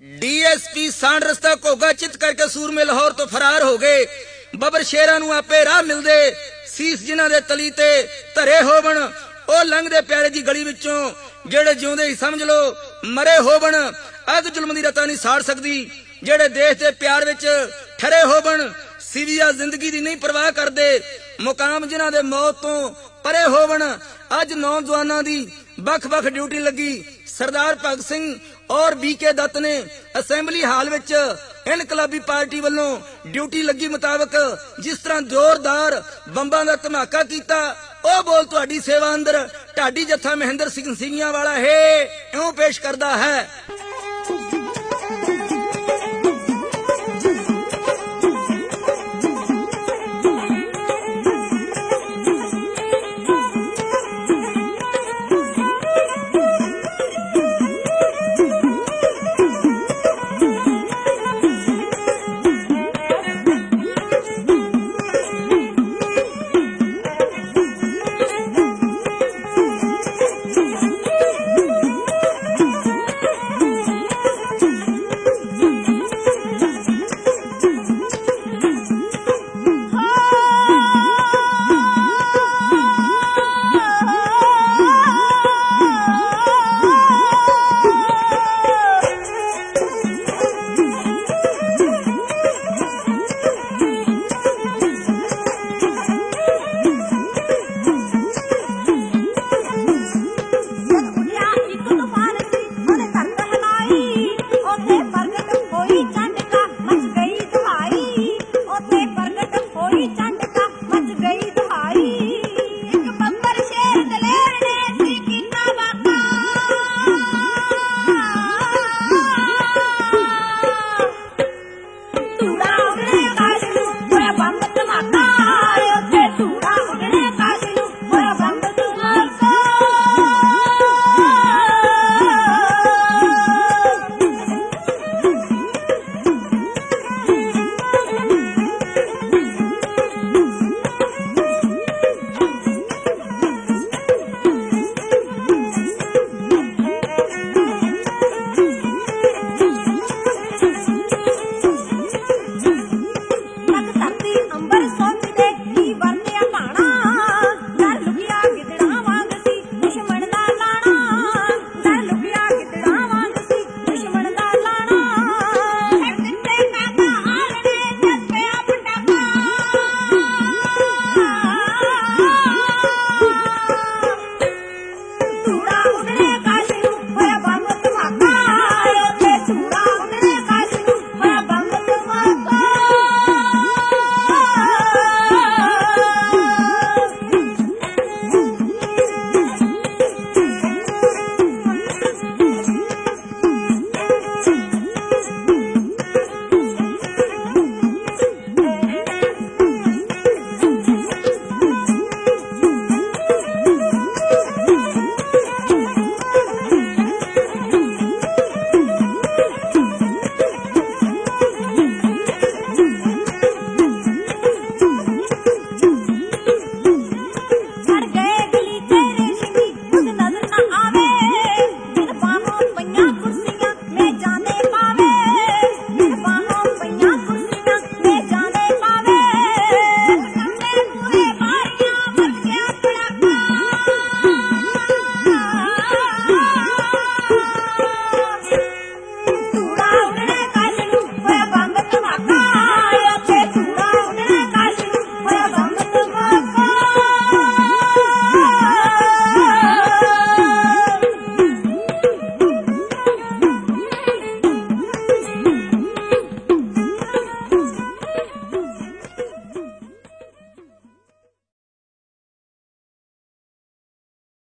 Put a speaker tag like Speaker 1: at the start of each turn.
Speaker 1: DSP सांड रस्ता घोगा चित करके सूरमे लाहौर तो फरार हो गए। बबर शेरां नूं आपे राह मिलदे सीस जिन्हां दे तली ते धरे होवन ओ लंघदे प्यारे जी गली विचों जेड़े जिउंदे ही समझ लो मरे होवन। अग जुल्म दी रता नहीं साड़ सकदी जेड़े देश दे प्यार विच ठरे होवन। सिविया जिंदगी दी नहीं परवाह करदे मुकाम जिन्हां दे मौत तो परे होवन। अज नौजवानां दी बख बख ड्यूटी लगी। सरदार भगत सिंह और बीके दत्त ने असैंबली हाल विच इनकलाबी पार्टी वालों ड्यूटी लगी मुताबिक जिस तरह जोरदार बंबां दा धमाका कीता ओ बोल तुहाडी सेवा अंदर ढाडी जत्था महेंद्र सिंह सिंघिया वाला है इउं पेश करदा है।